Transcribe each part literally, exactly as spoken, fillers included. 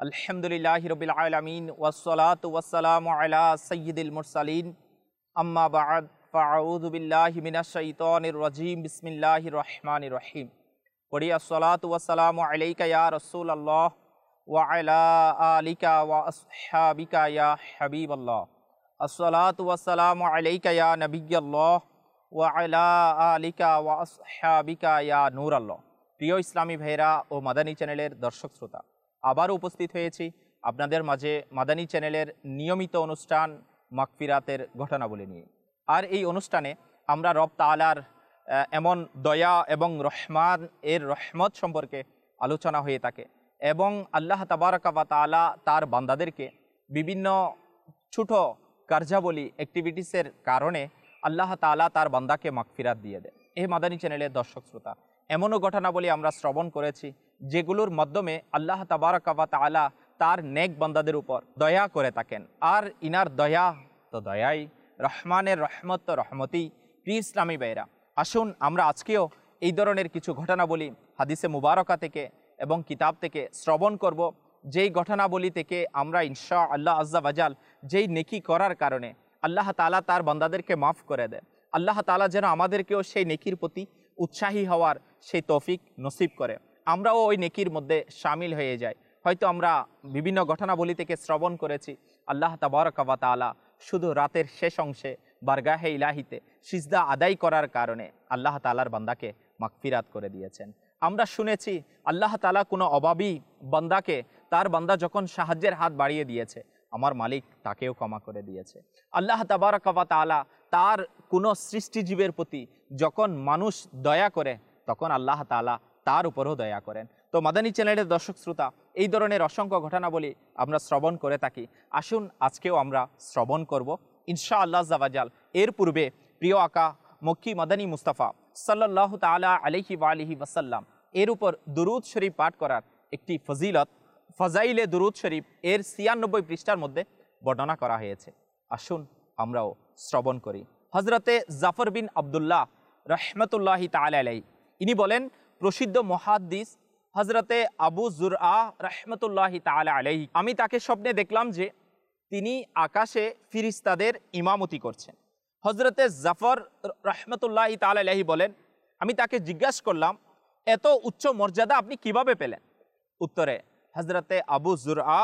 আলহামদুলিল্লাহি রাব্বিল আলামিন ওয়াসসালাতু ওয়াসসালামু আলা সাইয়্যিদিল মুরসালিন আম্মা বা'দ ফাআউযু বিল্লাহি মিনাশ শাইতানির রাজীম বিসমিল্লাহির রহমানির রহিম। পড়ি আসসালাতু ওয়াসসালামু আলাইকা ইয়া রাসূলুল্লাহ ওয়া আলা আলিকা ওয়া আসহাবিকা ইয়া হাবিবাল্লাহ। আসসালাতু ওয়াসসালামু আলাইকা ইয়া নবিয়্যাল্লাহ ওয়া আলা আলিকা ওয়া আসহাবিকা ইয়া নূরাল্লাহ। প্রিয় ইসলামী ভাইরা ও মাদানী চ্যানেলের দর্শক শ্রোতা, আবারও উপস্থিত হয়েছি আপনাদের মাঝে মাদানী চ্যানেলের নিয়মিত অনুষ্ঠান মাগফিরাতের ঘটনাবলী নিয়ে। আর এই অনুষ্ঠানে আমরা রব তাআলার এমন দয়া এবং রহমান এর রহমত সম্পর্কে আলোচনা হয়ে থাকে এবং আল্লাহ তাবারাকা ওয়া তাআলা তার বান্দাদেরকে বিভিন্ন ছোট কার্যাবলী অ্যাক্টিভিটিসের কারণে আল্লাহ তাআলা তার বান্দাকে মাগফিরাত দিয়ে দেয়। এই মাদানী চ্যানেলের দর্শক শ্রোতা, এমনও ঘটনাবলী আমরা শ্রবণ করেছি যেগুলোর মাধ্যমে আল্লাহ তাবারাকা ওয়া তাআলা তার নেক বান্দাদের উপর দয়া করে থাকেন। আর ইনার দয়া তো দয়াই, রহমানের রহমত তো রহমতই। প্রিয় ইসলামী ভাইরা, আসুন আমরা আজকেও এই ধরনের কিছু ঘটনাবলী হাদিসে মুবারকা থেকে এবং কিতাব থেকে শ্রবণ করব, যেই ঘটনাবলী থেকে আমরা ইনশা আল্লাহ আজ্জা ওয়াজাল যেই নেকি করার কারণে আল্লাহ তাআলা তার বান্দাদেরকে মাফ করে দেয়। আল্লাহ তাআলা যেন আমাদেরকেও সেই নেকির প্রতি উৎসাহী হওয়ার সেই তৌফিক নসিব করে, আমরাও ওই নেকির মধ্যে শামিল হয়ে যাই। হয়তো আমরা বিভিন্ন ঘটনাবলী থেকে শ্রবণ করেছি আল্লাহ তাবারাকা ওয়া তাআলা শুধু রাতের শেষ অংশে বারগাহে ইলাহিতে সিজদা আদায় করার কারণে আল্লাহ তাআলার বান্দাকে মাগফিরাত করে দিয়েছেন। আমরা শুনেছি আল্লাহ তাআলা কোনো অভাবী বান্দাকে তার বান্দা যখন সাহায্যের হাত বাড়িয়ে দিয়েছে, আমার মালিক তাকেও ক্ষমা করে দিয়েছে। আল্লাহ তাবারাকা ওয়া তাআলা তার কোনো সৃষ্টিজীবের প্রতি যখন মানুষ দয়া করে, তখন আল্লাহ তাআলা তার উপরও দয়া করেন। তো মাদানী চ্যানেলের দর্শক শ্রোতা, এই ধরনের অসংখ্য ঘটনাবলী আমরা শ্রবণ করে থাকি। আসুন আজকেও আমরা শ্রবণ করব ইনশা আল্লাহ আজ্জা ওয়াজাল। এর পূর্বে প্রিয় আকা মক্কি মাদানী মুস্তাফা সাল্লাল্লাহু তাআলা আলাইহি ওয়া আলিহি ওয়াসাল্লাম এর উপর দুরূদ শরীফ পাঠ করার একটি ফজিলত ফজাইলে দুরূদ শরীফ এর ছিয়ানব্বই পৃষ্ঠার মধ্যে বর্ণনা করা হয়েছে। আসুন আমরাও শ্রবণ করি। হজরতে জাফর বিন আবদুল্লাহ রহমতুল্লাহি তাআলা আলাইহি ইনি বলেন, প্রসিদ্ধ মুহাদ্দিস হজরতে আবু যুরআ রহমতুল্লাহি তাআলা আলাইহি, আমি তাকে স্বপ্নে দেখলাম যে তিনি আকাশে ফিরিস্তাদের ইমামতি করছেন। হজরতে জাফর রহমতুল্লাহি তাআলা আলাইহি বলেন, আমি তাকে জিজ্ঞাসা করলাম, এত উচ্চ মর্যাদা আপনি কিভাবে পেলেন? উত্তরে হজরতে আবু যুরআ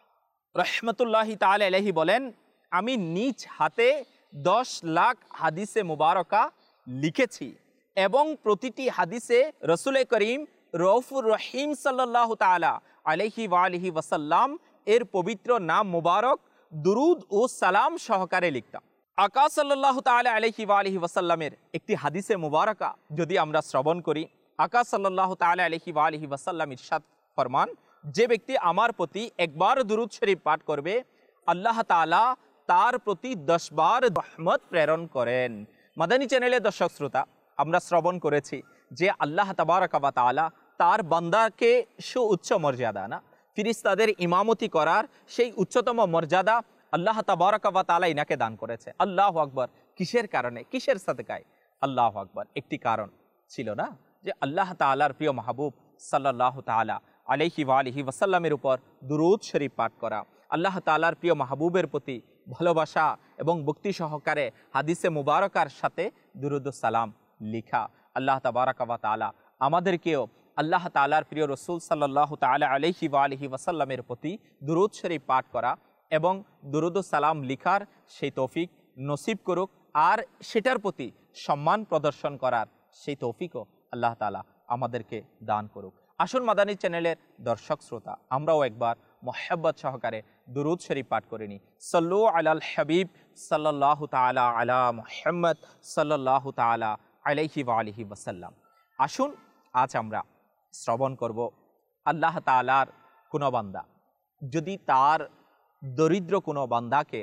রহমতুল্লাহি তাআলা আলাইহি বলেন, আমি নিজ হাতে দশ লাখ হাদিসে মুবারকা লিখেছি এবং প্রতিটি হাদিসে রসুল করিম রউফুর রহিম সাল্লাল্লাহু তাআলা আলাইহি ওয়া আলিহি ওয়াসাল্লাম এর পবিত্র নাম মুবারক দুরুদ ও সালাম সহকারে লিখতাম। আকা সাল্লাল্লাহু তাআলা আলাইহি ওয়া আলিহি ওয়াসাল্লামের একটি হাদিসে মুবারকা যদি আমরা শ্রবণ করি, আকা সাল্লাল্লাহু তাআলা আলাইহি ওয়া আলিহি ওয়াসাল্লাম ইরশাদ ফরমান, যে ব্যক্তি আমার প্রতি একবার দুরুদ শরীফ পাঠ করবে, আল্লাহ তাআলা তার প্রতি দশ বার রহমত প্রেরণ করেন। মাদানী চ্যানেলের দর্শক শ্রোতা, আমরা শ্রবণ করেছি যে আল্লাহ তাবারাকা ওয়া তাআলা তার বান্দাকে সুউচ্চ মর্যাদা না ফিরিস্তাদের ইমামতি করার সেই উচ্চতম মর্যাদা আল্লাহ তাবারাকা ওয়া তাআলা ইনাকে দান করেছে। আল্লাহু আকবার। কিসের কারণে, কিসের সাদকায়? আল্লাহু আকবার। একটি কারণ ছিল না যে আল্লাহ তাআলার প্রিয় মাহবুব সাল্লাল্লাহু তাআলা আলাইহি ওয়া আলিহি ওয়াসাল্লামের উপর দুরূদ শরীফ পাঠ করা, আল্লাহ তাআলার প্রিয় মাহবুবের প্রতি ভালোবাসা এবং ভক্তি সহকারে হাদিসে মুবারকার সাথে দুরূদ ও সালাম লিখা। আল্লাহ তাবারাকা ওয়া তাআলা আমাদেরকেও আল্লাহ তাআলার প্রিয় রসুল সাল্লাল্লাহু তাআলা আলাইহি ওয়া আলিহি ওয়াসাল্লামের প্রতি দুরূদ শরীফ পাঠ করা এবং দুরূদ ও সালাম লিখার সেই তৌফিক নসিব করুক, আর সেটার প্রতি সম্মান প্রদর্শন করার সেই তৌফিকও আল্লাহ তাআলা আমাদেরকে দান করুক। আসুন মাদানী চ্যানেলের দর্শক শ্রোতা, আমরাও একবার মোহাব্বত সহকারে দুরূদ শরীফ পাঠ করে নিই। সাল্লু আলাল হাবিব সাল্লাল্লাহু তাআলা আলা মুহাম্মদ সাল্লাল্লাহু তাআলা আলাইহি ওয়া আলিহি ওয়াসাল্লাম। আসুন আজ আমরা শ্রবণ করব আল্লাহ তাআলার কোনো বান্দা যদি তার দরিদ্র কোনো বান্দাকে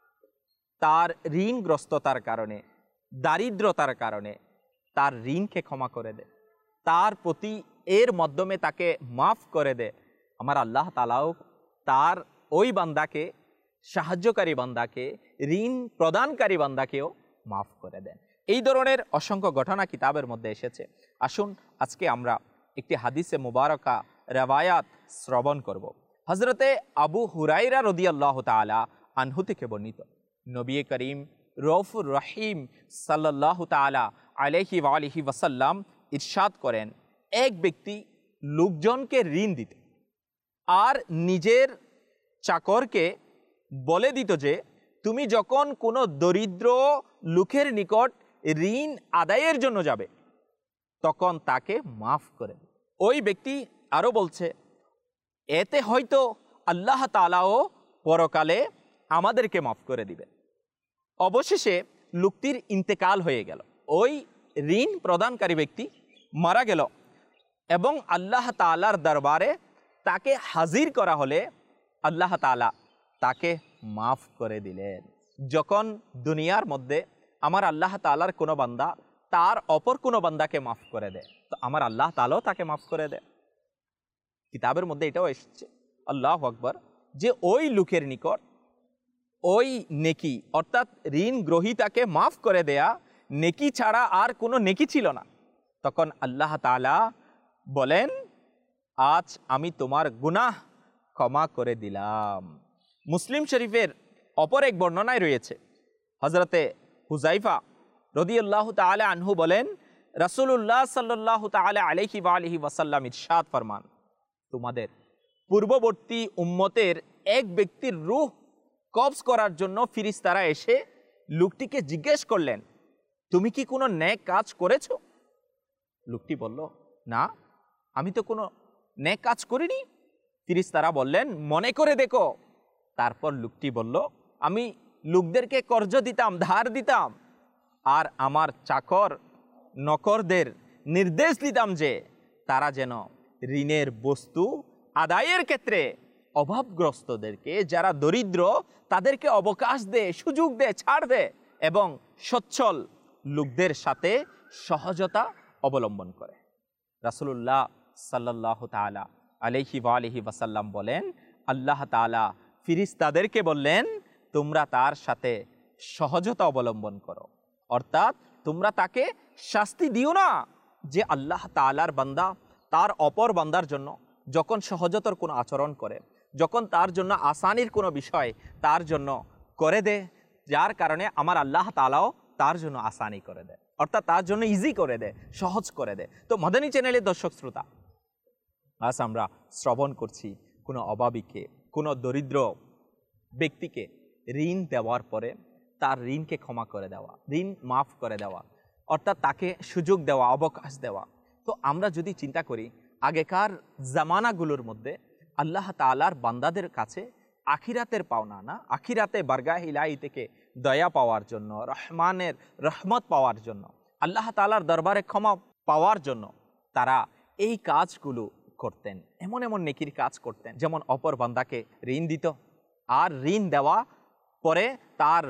তার ঋণগ্রস্ততার কারণে, দারিদ্রতার কারণে তার ঋণকে ক্ষমা করে দেয়, তার প্রতি এর মাধ্যমে তাকে মাফ করে দেয়, আমার আল্লাহ তাআলাও তার ওই বান্দাকে, সাহায্যকারী বান্দাকে, ঋণ প্রদানকারী বান্দাকেও মাফ করে দেন। এই ধরনের অসংখ্য ঘটনা কিতাবের মধ্যে এসেছে। আসুন আজকে আমরা একটি হাদিসে মুবারকা রওয়ায়াত শ্রবণ করব। হজরতে আবু হুরাইরা রাদিয়াল্লাহু তাআলা আনহু থেকে বর্ণিত, নবী করিম রউফুর রহিম সাল্লাল্লাহু তাআলা আলাইহি ওয়া আলিহি ওয়াসাল্লাম ইরশাদ করেন, এক ব্যক্তি লোকজনকে ঋণ দিত আর নিজের চাকরকে বলে দিত যে তুমি যখন কোনো দরিদ্র লোকের নিকট ঋণ আদায়ের জন্য যাবে তখন তাকে মাফ করে। ওই ব্যক্তি আরও বলছে, এতে হয়তো আল্লাহ তাআলাও পরকালে আমাদেরকে মাফ করে দিবে। অবশেষে লোকটির ইন্তেকাল হয়ে গেল, ওই ঋণ প্রদানকারী ব্যক্তি মারা গেল এবং আল্লাহ তাআলার দরবারে তাকে হাজির করা হলে আল্লাহ তাআলা তাকে মাফ করে দিলেন। যখন দুনিয়ার মধ্যে আমার আল্লাহ তাআলার কোনো বান্দা তার অপর কোনো বান্দাকে মাফ করে দেয়, তো আমার আল্লাহ তাআলাও তাকে মাফ করে দেয়। কিতাবের মধ্যে এটাও এসেছে, আল্লাহু আকবার, যে ওই লোকের নিকট ওই নেকি অর্থাৎ ঋণ গ্রহীতাকে মাফ করে দেয়া নেকি ছাড়া আর কোনো নেকি ছিল না। তখন আল্লাহ তাআলা বলেন, আজ আমি তোমার গুনাহ ক্ষমা করে দিলাম। মুসলিম শরীফের অপর এক বর্ণনায় রয়েছে, হযরতে হুযায়ফা রাদিয়াল্লাহু তাআলা আনহু বলেন, রাসূলুল্লাহ সাল্লাল্লাহু তাআলা আলাইহি ওয়া আলিহি ওয়াসাল্লাম ইরশাদ ফরমান, তোমাদের পূর্ববর্তী উম্মতের এক ব্যক্তির রূহ কবজ করার জন্য ফিরিস্তারা এসে লোকটিকে জিজ্ঞেস করলেন, তুমি কি কোনো নেক কাজ করেছো? লোকটি বলল, না, আমি তো কোনো নেক কাজ করিনি। ফিরিস্তারা বললেন, মনে করে দেখো। তারপর লোকটি বলল, আমি লোকদেরকে কর্জ দিতাম, ধার দিতাম, আর আমার চাকর নকরদের নির্দেশ দিতাম যে তারা যেন ঋণের বস্তু আদায়ের ক্ষেত্রে অভাবগ্রস্তদেরকে, যারা দরিদ্র তাদেরকে অবকাশ দেয়, সুযোগ দেয়, ছাড় দেয় এবং সচ্ছল লোকদের সাথে সহজতা অবলম্বন করে। রাসূলুল্লাহ সাল্লাল্লাহু তাআলা আলাইহি ওয়া আলিহি ওয়াসাল্লাম বলেন, আল্লাহ তাআলা ফিরিস্তাদেরকে বললেন, তোমরা তার সাথে সহজতা অবলম্বন করো, অর্থাৎ তোমরা তাকে শাস্তি দিও না। যে আল্লাহ তাআলার বান্দা তার অপর বান্দার জন্য যখন সহজতার কোনো আচরণ করে, যখন তার জন্য আসানির কোনো বিষয় তার জন্য করে দেয়, যার কারণে আমার আল্লাহ তাআলাও তার জন্য আসানি করে দেয়, অর্থাৎ তার জন্য ইজি করে দেয়, সহজ করে দেয়। তো মাদানী চ্যানেলের দর্শক শ্রোতা, আজ আমরা শ্রবণ করছি কোনো অভাবীকে, কোনো দরিদ্র ব্যক্তিকে ঋণ দেওয়ার পরে তার ঋণকে ক্ষমা করে দেওয়া, ঋণ মাফ করে দেওয়া, অর্থাৎ তাকে সুযোগ দেওয়া, অবকাশ দেওয়া। তো আমরা যদি চিন্তা করি, আগেকার জামানাগুলোর মধ্যে আল্লাহ তাআলার বান্দাদের কাছে আখিরাতের পাওনা না, আখিরাতে বারগাহ ইলাহি থেকে দয়া পাওয়ার জন্য, রহমানের রহমত পাওয়ার জন্য, আল্লাহ তাআলার দরবারে ক্ষমা পাওয়ার জন্য তারা এই কাজগুলো করতেন, এমন এমন নেকির কাজ করতেন। যেমন অপর বান্দাকে ঋণ দিত আর ঋণ দেওয়া পরে তার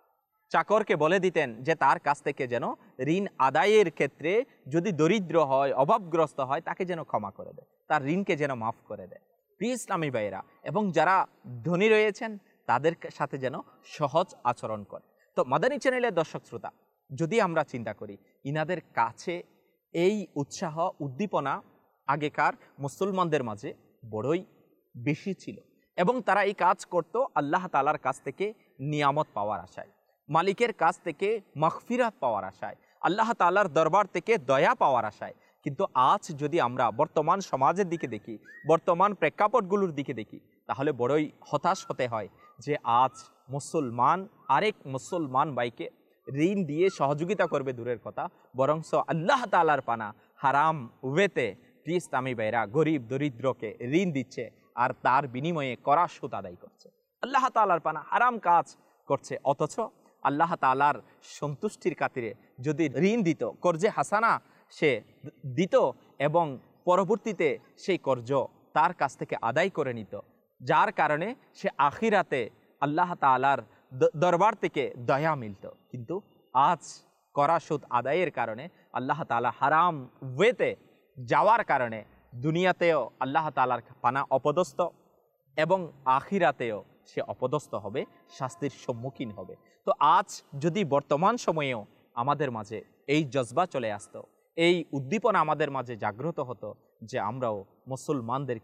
চাকরকে বলে দিতেন যে তার কাছ থেকে যেন ঋণ আদায়ের ক্ষেত্রে যদি দরিদ্র হয়, অভাবগ্রস্ত হয়, তাকে যেন ক্ষমা করে দেয়, তার ঋণকে যেন মাফ করে দেয়। প্রিয় ইসলামী ভাইয়েরা, এবং যারা ধনী রয়েছেন তাদের সাথে যেন সহজ আচরণ করে। তো মাদানী চ্যানেলের দর্শক শ্রোতা, যদি আমরা চিন্তা করি, ইনাদের কাছে এই উৎসাহ উদ্দীপনা আগেকার মুসলমানদের মাঝে বড়ই বেশি ছিল এবং তারা এই কাজ করত আল্লাহ তাআলার কাছ থেকে নিয়ামত পাওয়ার আশায়, মালিকের কাছ থেকে মাগফিরাত পাওয়ার আশায়, আল্লাহ তাআলার দরবার থেকে দয়া পাওয়ার আশায়। কিন্তু আজ যদি আমরা বর্তমান সমাজের দিকে দেখি, বর্তমান প্রেক্ষাপটগুলোর দিকে দেখি, তাহলে বড়ই হতাশ হতে হয় যে আজ মুসলমান আরেক মুসলমান ভাইকে ঋণ দিয়ে সহযোগিতা করবে দূরের কথা, বরংস আল্লাহ তাআলার পানা হারাম ওয়েতে প্রিয় ইসলামী ভাইরা গরিব দরিদ্রকে ঋণ দিচ্ছে আর তার বিনিময়ে করা সুদ আদায় করছে, আল্লাহ তাআলার পানা হারাম কাজ করছে। অথচ আল্লাহ তাআলার সন্তুষ্টির খাতিরে যদি ঋণ দিত, কর্জে হাসানা সে দিত এবং পরবর্তীতে সেই কর্জ তার কাছ থেকে আদায় করে নিত, যার কারণে সে আখিরাতে আল্লাহ তাআলার দরবার থেকে দয়া মিলত। কিন্তু আজ করা সুদ আদায়ের কারণে আল্লাহ তাআলা হারাম ওয়েতে যাওয়ার কারণে দুনিয়াতেও আল্লাহ তাআলার পানা অপদস্থ এবং আখিরাতেও সে অপদস্থ হবে, শাস্তির সম্মুখীন হবে। তো আজ যদি বর্তমান সময়েও আমাদের মাঝে এই জজবা চলে আসতো, এই উদ্দীপনা আমাদের মাঝে জাগ্রত হতো যে আমরাও মুসলমানদেরকে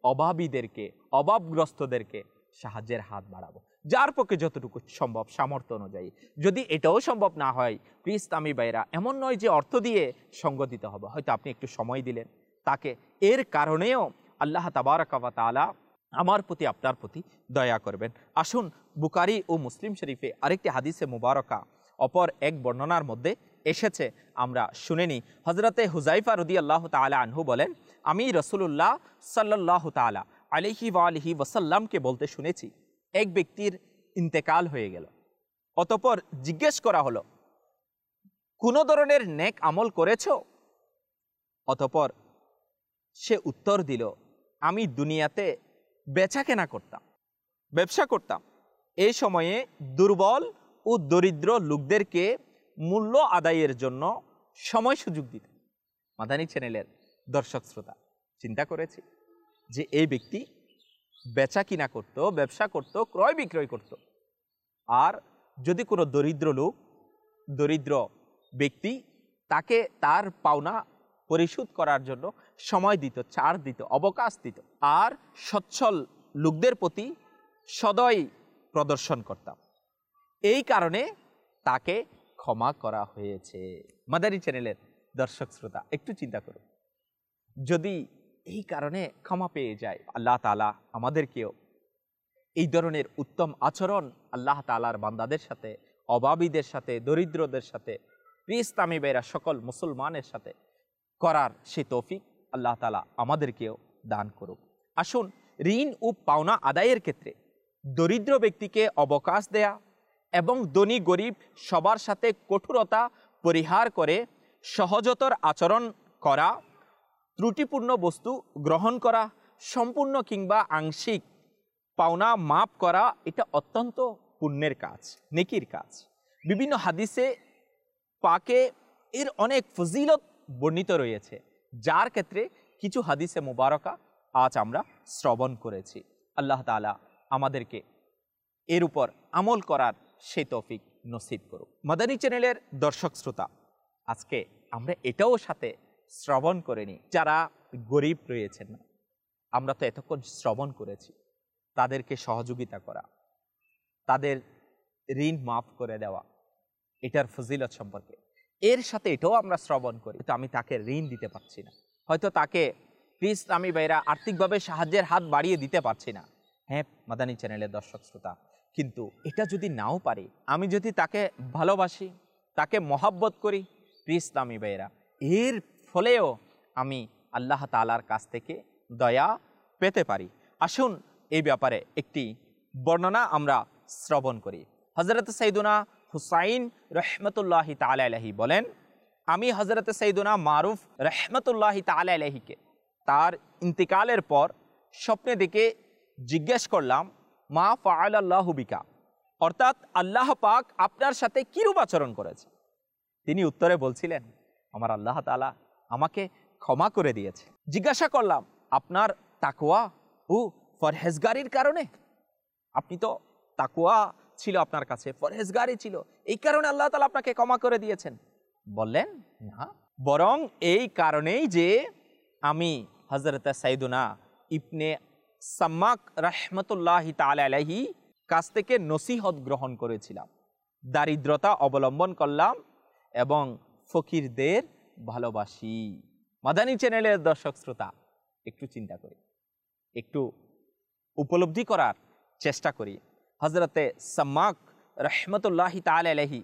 অভাবীদেরকে, অভাবগ্রস্তদেরকে সাহায্যের হাত বাড়াবো, যার পক্ষে যতটুকু সম্ভব সামর্থ্য অনুযায়ী। যদি এটাও সম্ভব না হয়, প্রিয় ইসলামী ভাইরা, এমন নয় যে অর্থ দিয়ে সঙ্গ দিতে হবে, হয়তো আপনি একটু সময় দিলেন তাকে, এর কারণেও আল্লাহ তাবারাক ওয়া তাআলা আমার প্রতি আপনার প্রতি দয়া করবেন। আসুন, বুখারী ও মুসলিম শরীফে আরেকটি হাদিসে মুবারকা অপর এক বর্ণনার মধ্যে এসেছে, আমরা শুনে নিই। হযরতে হুযায়ফা রাদিয়াল্লাহু তাআলা আনহু বলেন, আমি রাসূলুল্লাহ সাল্লাল্লাহু তাআলা আলাইহি ওয়া আলিহি ওয়াসাল্লামকে বলতে শুনেছি, এক ব্যক্তির ইন্তেকাল হয়ে গেল। অতঃপর জিজ্ঞেস করা হলো, কোন ধরনের নেক আমল করেছো? অতঃপর সে উত্তর দিল, আমি দুনিয়াতে বেচা কেনা করতাম, ব্যবসা করতাম। এই সময়ে দুর্বল ও দরিদ্র লোকদেরকে মূল্য আদায়ের জন্য সময় সুযোগ দিতাম। মাদানী চ্যানেলের দর্শক শ্রোতা, চিন্তা করেছি যে এই ব্যক্তি বেচা কিনা করত, ব্যবসা করত, ক্রয় বিক্রয় করত, আর যদি কোনো দরিদ্র লোক, দরিদ্র ব্যক্তি তাকে তার পাওনা পরিশোধ করার জন্য সময় দিত, ছাড় দিত, অবকাশ দিত, আর সচ্ছল লোকদের প্রতি সদয় প্রদর্শন করতাম, এই কারণে তাকে ক্ষমা করা হয়েছে। মাদানী চ্যানেলের দর্শক শ্রোতা, একটু চিন্তা করুন, যদি এই কারণে ক্ষমা পেয়ে যায়, আল্লাহ তাআলা আমাদেরকেও এই ধরনের উত্তম আচরণ আল্লাহ তাআলার বান্দাদের সাথে, অভাবীদের সাথে, দরিদ্রদের সাথে, প্রিয় ইসলামী ভাইরা, সকল মুসলমানের সাথে করার সে তৌফিক আল্লাহ তাআলা আমাদেরকেও দান করুক। আসুন, ঋণ ও পাওনা আদায়ের ক্ষেত্রে দরিদ্র ব্যক্তিকে অবকাশ দেয়া এবং ধনী গরিব সবার সাথে কঠোরতা পরিহার করে সহজতর আচরণ করা, ত্রুটিপূর্ণ বস্তু গ্রহণ করা, সম্পূর্ণ কিংবা আংশিক পাওনা মাপ করা, এটা অত্যন্ত পুণ্যের কাজ, নেকির কাজ। বিভিন্ন হাদিসে পাকে এর অনেক ফজিলত বর্ণিত রয়েছে, যার ক্ষেত্রে কিছু হাদিসে মুবারকা আজ আমরা শ্রবণ করেছি। আল্লাহ তাআলা আমাদেরকে এর উপর আমল করার সেই তৌফিক নসিব করুক। মাদানী চ্যানেলের দর্শক শ্রোতা, আজকে আমরা এটাও সাথে শ্রবণ করে নিই, যারা গরিব রয়েছেন না, আমরা তো এতক্ষণ শ্রবণ করেছি তাদেরকে সহযোগিতা করা, তাদের ঋণ মাফ করে দেওয়া, এটার ফজিলত সম্পর্কে। এর সাথে এটাও আমরা শ্রবণ করি, তো আমি তাকে ঋণ দিতে পারছি না, হয়তো তাকে প্রিয় ইসলামী ভাইরা আর্থিকভাবে সাহায্যের হাত বাড়িয়ে দিতে পারছি না। হ্যাঁ মাদানী চ্যানেলের দর্শক শ্রোতা, কিন্তু এটা যদি নাও পারি, আমি যদি তাকে ভালোবাসি, তাকে মহাব্বত করি, প্রিয় ইসলামী ভাইরা, এর ফলেও আমি আল্লাহ তাআলার কাছ থেকে দয়া পেতে পারি। আসুন, এই ব্যাপারে একটি বর্ণনা আমরা শ্রবণ করি। হযরত সাইয়্যিদুনা হুসাইন রাহমাতুল্লাহি তাআলা আলাইহি বলেন, আমি হযরত সাইয়্যিদুনা মারুফ রাহমাতুল্লাহি তাআলা আলাইহিকে তার ইন্তিকালের পর স্বপ্নে দেখে জিজ্ঞেস করলাম, মা ফাআলাল্লাহু বিকা, অর্থাৎ আল্লাহ পাক আপনার সাথে কিরূপ আচরণ করেছে? তিনি উত্তরে বলছিলেন, আমার আল্লাহ তাআলা আমাকে ক্ষমা করে দিয়েছে। জিজ্ঞাসা করলাম, আপনার তাকওয়া ও পরহেজগারির কারণে? আপনি তো তাকওয়া ছিল আপনার কাছে, পরহেজগারি ছিল, এই কারণে আল্লাহ তাআলা আপনাকে ক্ষমা করে দিয়েছেন? বললেন, না, বরং এই কারণেই যে আমি হযরত সাইয়্যিদুনা ইবনে সাম্মাক রাহমাতুল্লাহি তাআলা আলাইহি কাছ থেকে নসিহত গ্রহণ করেছিলাম, দারিদ্রতা অবলম্বন করলাম এবং ফকিরদের ভালোবাসি। মাদানী চ্যানেলের দর্শক শ্রোতা, একটু চিন্তা করি, একটু উপলব্ধি করার চেষ্টা করি। হযরতে সাম্মাক রাহমাতুল্লাহি তাআলা আলাইহি,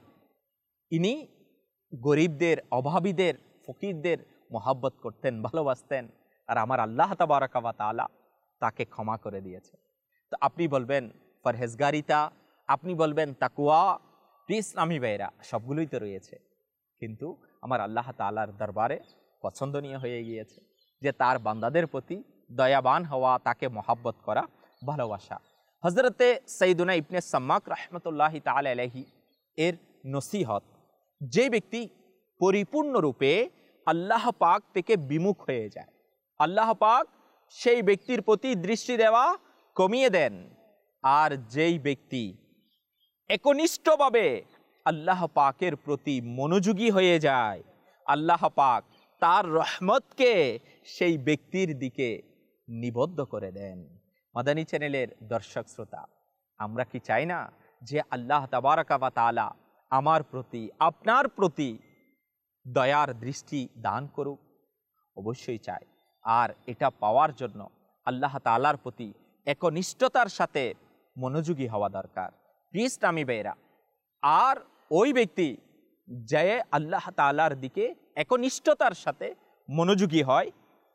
ইনি গরিবদের, অভাবীদের, ফকিরদের মহব্বত করতেন, ভালোবাসতেন, আর আমার আল্লাহ তাবারাকা ওয়া তাআলা তাকে ক্ষমা করে দিয়েছে। তো আপনি বলবেন পরহেজগারিতা, আপনি বলবেন তাকওয়া, প্রিয় ইসলামী ভাইরা, সবগুলোই তো রয়েছে, কিন্তু আমার আল্লাহ তাআলার দরবারে পছন্দনীয় হয়ে গিয়েছে যে তার বান্দাদের প্রতি দয়াবান হওয়া, তাকে মহব্বত করা, ভালোবাসা। হযরতে সাইয়্যিদুনা ইবনে সাম্মাক রাহমাতুল্লাহি তাআলা আলাইহি এর নসিহত, যে ব্যক্তি পরিপূর্ণরূপে আল্লাহ পাক থেকে বিমুখ হয়ে যায়, আল্লাহ পাক সেই ব্যক্তির প্রতি দৃষ্টি দেওয়া কমিয়ে দেন, আর যেই ব্যক্তি একনিষ্ঠভাবে আল্লাহ পাকের প্রতি মনোযোগী হয়ে যায়, আল্লাহ পাক তার রহমতকে সেই ব্যক্তির দিকে নিবদ্ধ করে দেন। মাদানী চ্যানেলের দর্শক শ্রোতা, আমরা কি চাই না যে আল্লাহ তাবারাকা ওয়া তাআলা আমার প্রতি, আপনার প্রতি দয়ার দৃষ্টি দান করুক? অবশ্যই চাই। আর এটা পাওয়ার জন্য আল্লাহ তাআলার প্রতি একনিষ্ঠতার সাথে মনোযোগী হওয়া দরকার। প্রিয় ইসলামী ভাইয়েরা, আর ওই ব্যক্তি যে আল্লাহ তাআলার দিকে একনিষ্ঠতার সাথে মনোযোগী হয়,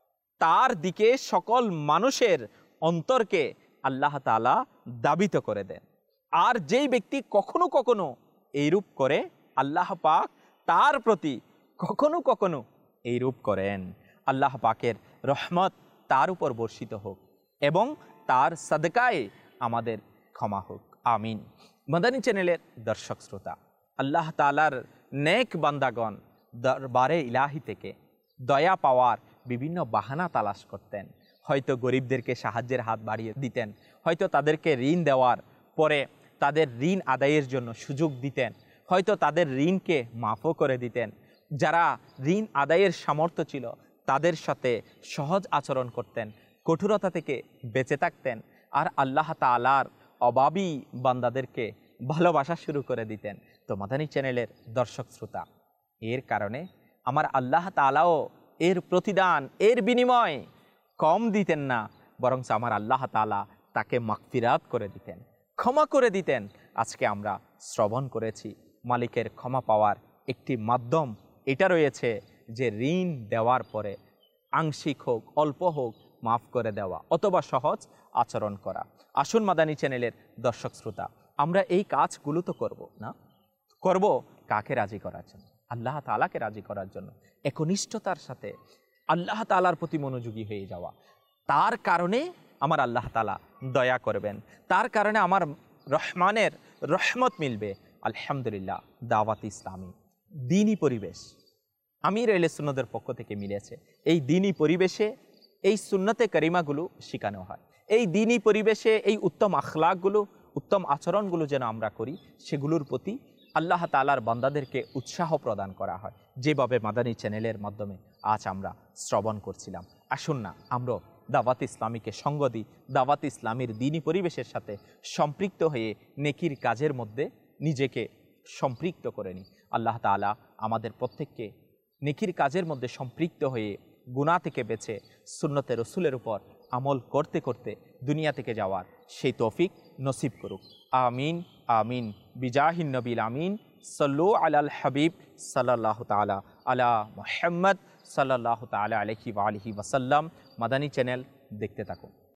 তার দিকে সকল মানুষের অন্তরকে আল্লাহ তাআলা দাবিত করে দেন। আর যেই ব্যক্তি কখনো কখনো এইরূপ করে, আল্লাহ পাক তার প্রতি কখনো কখনো এইরূপ করেন। আল্লাহ পাকের রহমত তার উপর বর্ষিত হোক এবং তার সাদকায়ে আমাদের ক্ষমা হোক, আমিন। মাদানী চ্যানেলের দর্শক শ্রোতা, আল্লাহ তাআলার নেক বান্দাগণ দরবারে ইলাহি থেকে দয়া পাওয়ার বিভিন্ন বাহানা তালাশ করতেন। হয়তো গরিবদেরকে সাহায্যের হাত বাড়িয়ে দিতেন, হয়তো তাদেরকে ঋণ দেওয়ার পরে তাদের ঋণ আদায়ের জন্য সুযোগ দিতেন, হয়তো তাদের ঋণকে মাফও করে দিতেন। যারা ঋণ আদায়ের সামর্থ্য ছিল তাদের সাথে সহজ আচরণ করতেন, কঠোরতা থেকে বেঁচে থাকতেন। আর আল্লাহ তাআলার অভাবী বান্দাদেরকে ভালোবাসা শুরু করে দিতেন। তো মাদানী চ্যানেলের দর্শক শ্রোতা, এর কারণে আমার আল্লাহ তাআলাও এর প্রতিদান, এর বিনিময় কম দিতেন না, বরং আমার আল্লাহ তাআলা তাকে মাগফিরাত করে দিতেন, ক্ষমা করে দিতেন। আজকে আমরা শ্রবণ করেছি মালিকের ক্ষমা পাওয়ার একটি মাধ্যম এটা রয়েছে যে ঋণ দেওয়ার পরে আংশিক হোক, অল্প হোক, মাফ করে দেওয়া অথবা সহজ আচরণ করা। আসুন মাদানী চ্যানেলের দর্শক শ্রোতা, আমরা এই কাজগুলো তো করব না, করব কাকে রাজি করার জন্য? আল্লাহ তাআলাকে রাজি করার জন্য। একনিষ্ঠতার সাথে আল্লাহ তাআলার প্রতি মনোযোগী হয়ে যাওয়া, তার কারণে আমার আল্লাহ তাআলা দয়া করবেন, তার কারণে আমার রহমানের রহমত মিলবে। আলহামদুলিল্লাহ, দাওয়াত ইসলামী দ্বীনি পরিবেশ আমির আহলে সুন্নাতের পক্ষ থেকে মিলেছে। এই দ্বীনি পরিবেশে এই সুন্নতে কারিমাগুলো শেখানো হয়। এই দ্বীনি পরিবেশে এই উত্তম আখলাকগুলো, উত্তম আচরণগুলো যেন আমরা করি, সেগুলোর প্রতি আল্লাহ তাআলার বান্দাদেরকে উৎসাহ প্রদান করা হয়, যেভাবে মাদানী চ্যানেলের মাধ্যমে আজ আমরা শ্রবণ করছিলাম। আসুন না আমরা দাওয়াত ইসলামীকে সঙ্গ দিই, দাওয়াত ইসলামীর দ্বীনি পরিবেশের সাথে সম্পৃক্ত হয়ে নেকির কাজের মধ্যে নিজেকে সম্পৃক্ত করে নিই। আল্লাহ তাআলা আমাদের প্রত্যেককে নেকির কাজের মধ্যে সম্পৃক্ত হয়ে গুনাহ থেকে বেঁচে সুন্নতে রসুলের উপর আমল করতে করতে দুনিয়া থেকে যাওয়ার সেই তৌফিক নসিব করুক, আমিন আমিন। বিজাহিন নবীল আমিন। সাল্লু আলাল হাবিব সাল্লাল্লাহু তাআলা আলা মুহাম্মদ সাল্লাল্লাহু তাআলা আলাইহি ওয়া আলিহি ওয়াসাল্লাম। মাদানী চ্যানেল দেখতে থাকুন।